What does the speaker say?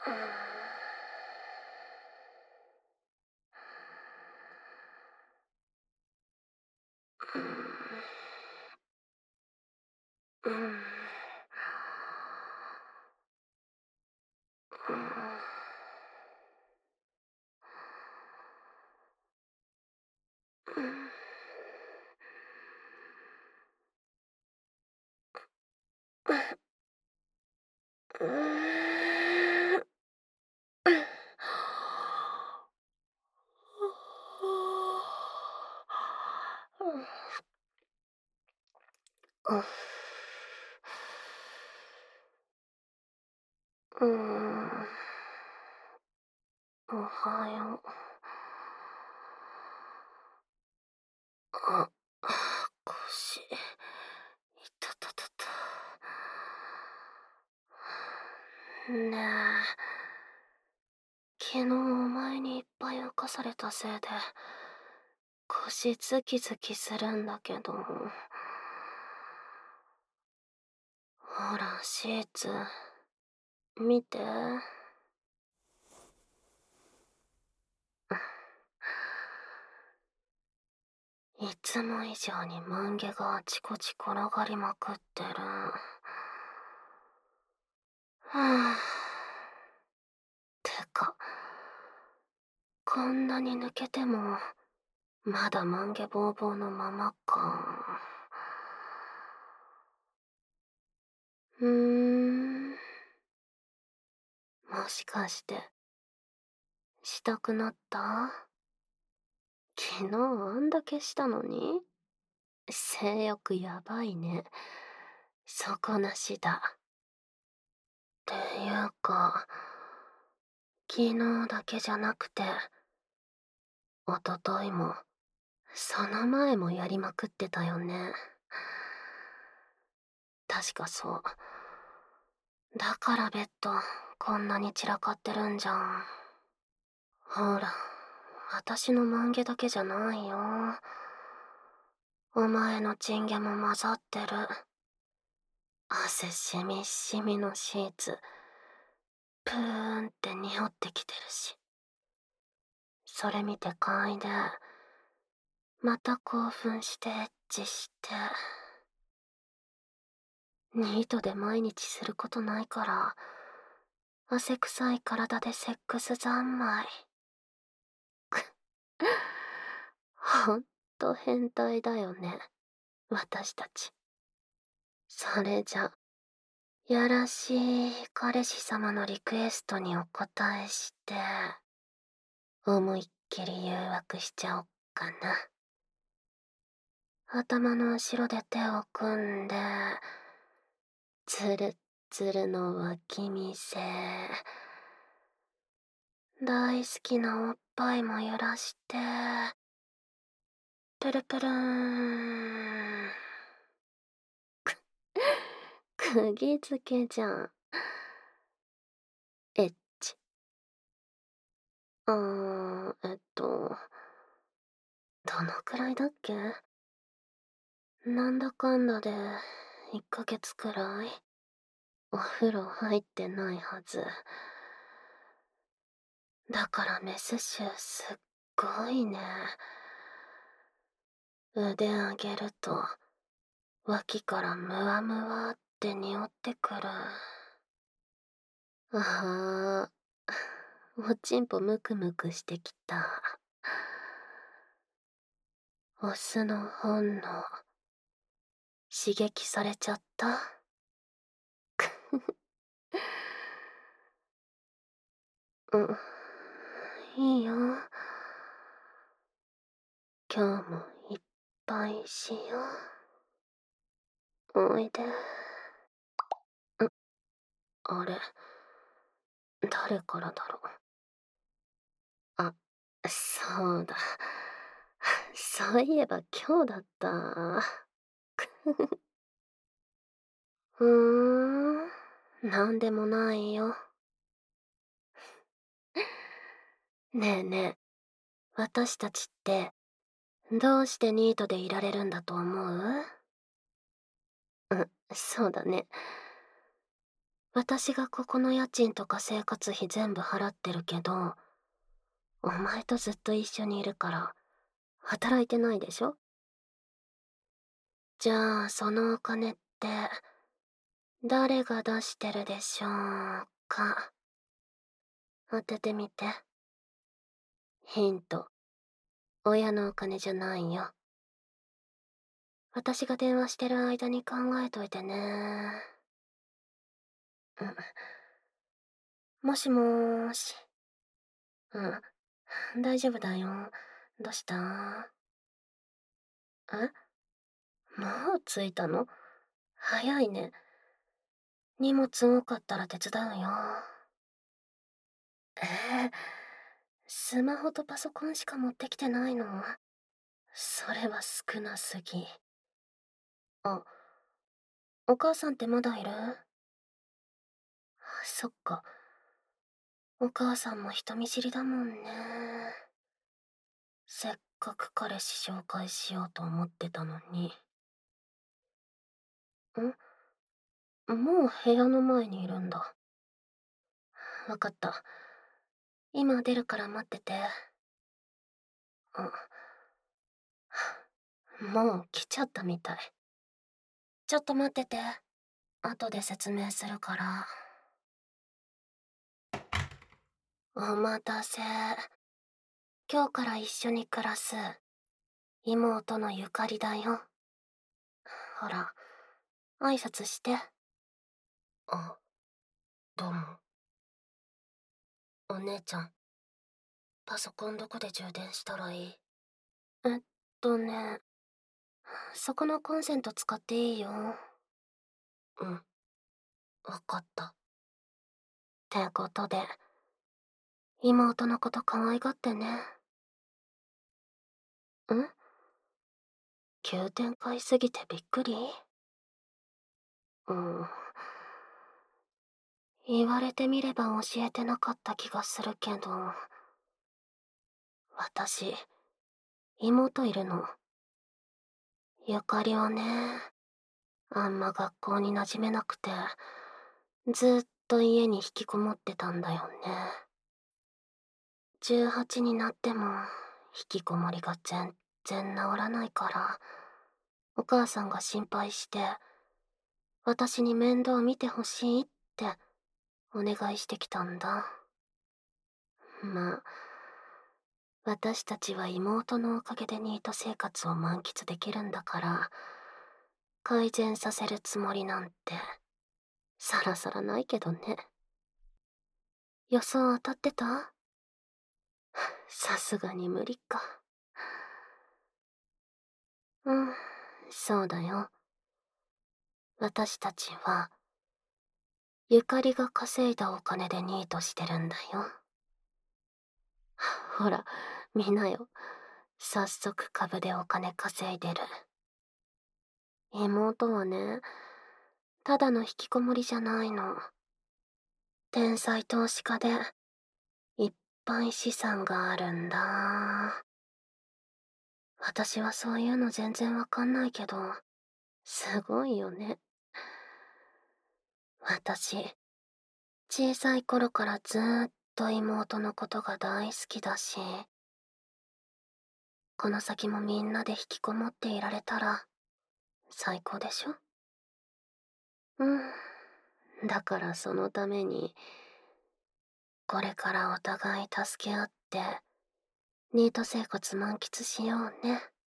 うん。うん。おはよう。あ、腰。いたたたた。ねえ、昨日お前にいっぱい浮かされたせいで、腰ズキズキするんだけど。ほら、シーツ、見て。いつも以上に万華があちこち転がりまくってる。はぁ。てか、こんなに抜けても、まだ万華ぼうぼうのままか。もしかして、したくなった？昨日あんだけしたのに？性欲やばいね。底なしだ。っていうか、昨日だけじゃなくて、一昨日も、その前もやりまくってたよね。確かそう。だからベッド、こんなに散らかってるんじゃん。ほら、私のマンゲだけじゃないよ。お前のチンゲも混ざってる。汗しみしみのシーツ、プーンって匂ってきてるし。それ見て嗅いで、また興奮してエッチして。ニートで毎日することないから、汗臭い体でセックス三昧。ほんと変態だよね、私たち。それじゃ、やらしい彼氏様のリクエストにお答えして、思いっきり誘惑しちゃおっかな。頭の後ろで手を組んで、つるっつるの脇見せ、大好きなおっぱいも揺らして、プルプルーン。釘付けじゃん。エッチ。どのくらいだっけ？なんだかんだで1ヶ月くらいお風呂入ってないはず。だからメス臭すっごいね。腕上げると脇からムワムワって匂ってくる。ああ、おちんぽムクムクしてきた。オスの本能、刺激されちゃった？うん、いいよ。今日もいっぱいしよう。おいで。あれ、誰からだろう。あ、そうだ。そういえば今日だった。なんでもないよ。ねえねえ、私たちってどうしてニートでいられるんだと思う？そうだね。 私がここの家賃とか生活費全部払ってるけど、お前とずっと一緒にいるから、働いてないでしょ？じゃあ、そのお金って、誰が出してるでしょうか？当ててみて。ヒント、親のお金じゃないよ。私が電話してる間に考えといてね。うん。もしもーし。うん、大丈夫だよ。どうした？え？もう着いたの？早いね。荷物多かったら手伝うよ。えー、スマホとパソコンしか持ってきてないの？それは少なすぎ。あ、お母さんってまだいる？そっか。お母さんも人見知りだもんね。せっかく彼氏紹介しようと思ってたのに。もう部屋の前にいるんだ。わかった。今出るから待ってて。もう来ちゃったみたい。ちょっと待ってて。後で説明するから。お待たせ。今日から一緒に暮らす妹のゆかりだよ。ほら、挨拶して。あ、どうも。お姉ちゃん、パソコンどこで充電したらいい？えっね、そこのコンセント使っていいよ。うん、わかった。ってことで、妹のこと可愛がってね。急展開すぎてびっくり？うん。言われてみれば教えてなかった気がするけど、私、妹いるの。ゆかりはね、あんま学校に馴染めなくて、ずっと家に引きこもってたんだよね。18になっても、引きこもりが全然治らないから、お母さんが心配して、私に面倒見てほしいってお願いしてきたんだ。まあ、私たちは妹のおかげでニート生活を満喫できるんだから、改善させるつもりなんて、さらさらないけどね。予想当たってた？さすがに無理か。うん、そうだよ。私たちは、ゆかりが稼いだお金でニートしてるんだよ。ほら、見なよ。早速株でお金稼いでる。妹はね、ただの引きこもりじゃないの。天才投資家で、いっぱい資産があるんだ。私はそういうの全然わかんないけど、すごいよね。私、小さい頃からずーっと妹のことが大好きだし、この先もみんなで引きこもっていられたら、最高でしょ？うん。だからそのために、これからお互い助け合って、ニート生活満喫しようね。